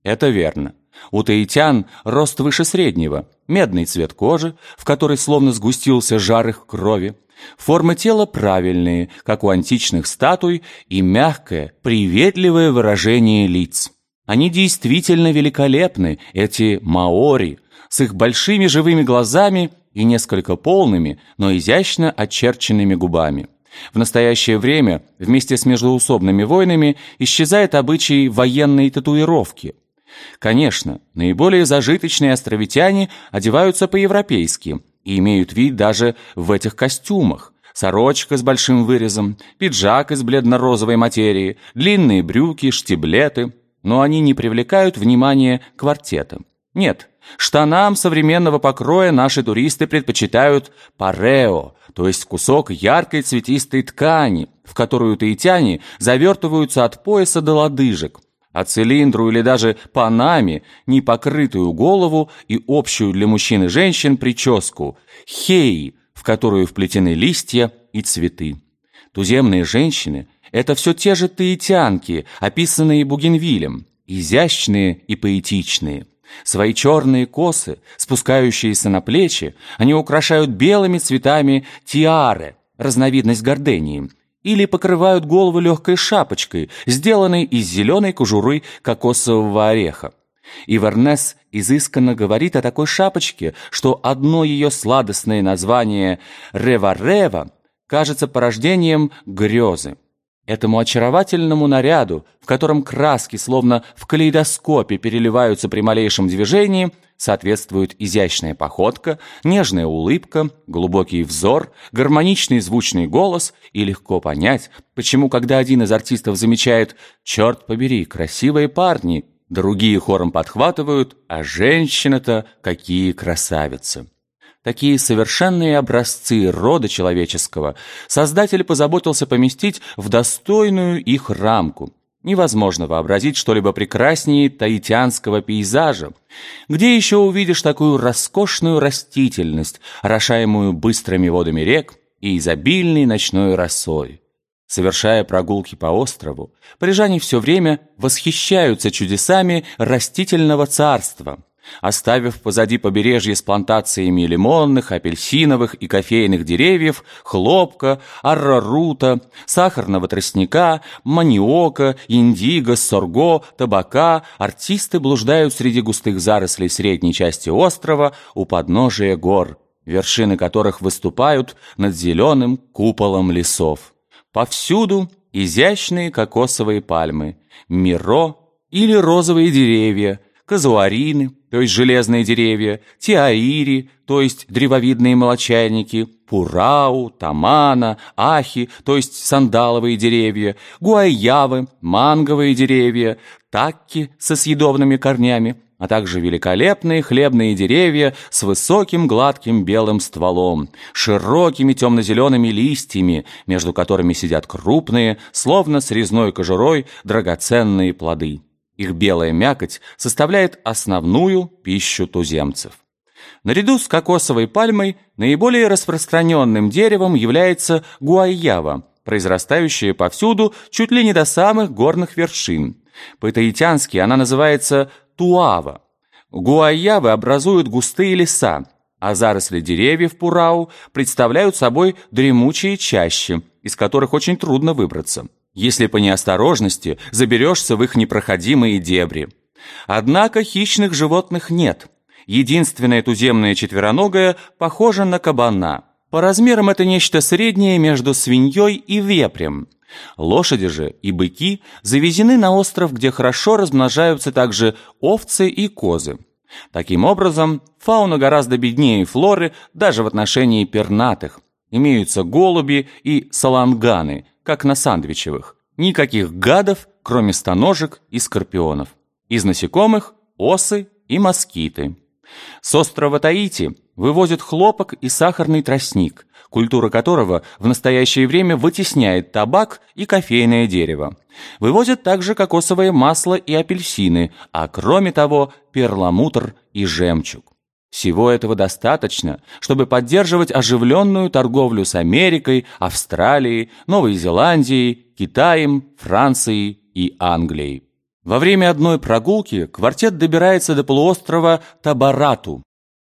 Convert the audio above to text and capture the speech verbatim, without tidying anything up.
Это верно. У таитян рост выше среднего, медный цвет кожи, в которой словно сгустился жар их крови, формы тела правильные, как у античных статуй, и мягкое, приветливое выражение лиц. Они действительно великолепны, эти маори, с их большими живыми глазами и несколько полными, но изящно очерченными губами. В настоящее время вместе с междоусобными войнами исчезает обычай военной татуировки. Конечно, наиболее зажиточные островитяне одеваются по-европейски и имеют вид даже в этих костюмах. Сорочка с большим вырезом, пиджак из бледно-розовой материи, длинные брюки, штиблеты. Но они не привлекают внимания квартета. Нет, штанам современного покроя наши туристы предпочитают парео, то есть кусок яркой цветистой ткани, в которую таитяне завертываются от пояса до лодыжек, а цилиндру или даже панаме непокрытую голову и общую для мужчин и женщин прическу хеи, в которую вплетены листья и цветы. Туземные женщины — это все те же таитянки, описанные Бугенвиллем, изящные и поэтичные. Свои черные косы, спускающиеся на плечи, они украшают белыми цветами тиары, разновидность гордении, или покрывают голову легкой шапочкой, сделанной из зеленой кожуры кокосового ореха. Ивернес изысканно говорит о такой шапочке, что одно ее сладостное название «рева-рева» кажется порождением грезы. Этому очаровательному наряду, в котором краски словно в калейдоскопе переливаются при малейшем движении, соответствует изящная походка, нежная улыбка, глубокий взор, гармоничный звучный голос, и легко понять, почему, когда один из артистов замечает «Черт побери, красивые парни», другие хором подхватывают «А женщина-то какие красавицы». Такие совершенные образцы рода человеческого Создатель позаботился поместить в достойную их рамку. Невозможно вообразить что-либо прекраснее таитянского пейзажа. Где еще увидишь такую роскошную растительность, орошаемую быстрыми водами рек и изобильной ночной росой? Совершая прогулки по острову, парижане все время восхищаются чудесами растительного царства. Оставив позади побережье с плантациями лимонных, апельсиновых и кофейных деревьев, хлопка, аррарута, сахарного тростника, маниока, индиго, сорго, табака, артисты блуждают среди густых зарослей средней части острова у подножия гор, вершины которых выступают над зеленым куполом лесов. Повсюду изящные кокосовые пальмы, миро или розовые деревья, казуарины, то есть железные деревья, тиаири, то есть древовидные молочайники, пурау, тамана, ахи, то есть сандаловые деревья, гуайявы, манговые деревья, такки со съедобными корнями, а также великолепные хлебные деревья с высоким гладким белым стволом, широкими темно-зелеными листьями, между которыми сидят крупные, словно с резной кожурой, драгоценные плоды. Их белая мякоть составляет основную пищу туземцев. Наряду с кокосовой пальмой наиболее распространенным деревом является гуайява, произрастающая повсюду чуть ли не до самых горных вершин. По-таитянски она называется туава. Гуайявы образуют густые леса, а заросли деревьев пурау представляют собой дремучие чащи, из которых очень трудно выбраться, если по неосторожности заберешься в их непроходимые дебри. Однако хищных животных нет. Единственная туземная четвероногая похожа на кабана. По размерам это нечто среднее между свиньей и вепрем. Лошади же и быки завезены на остров, где хорошо размножаются также овцы и козы. Таким образом, фауна гораздо беднее флоры даже в отношении пернатых. Имеются голуби и саланганы, как на сандвичевых. Никаких гадов, кроме стоножек и скорпионов. Из насекомых – осы и москиты. С острова Таити вывозят хлопок и сахарный тростник, культура которого в настоящее время вытесняет табак и кофейное дерево. Вывозят также кокосовое масло и апельсины, а кроме того перламутр и жемчуг. Всего этого достаточно, чтобы поддерживать оживленную торговлю с Америкой, Австралией, Новой Зеландией, Китаем, Францией и Англией. Во время одной прогулки квартет добирается до полуострова Табарату.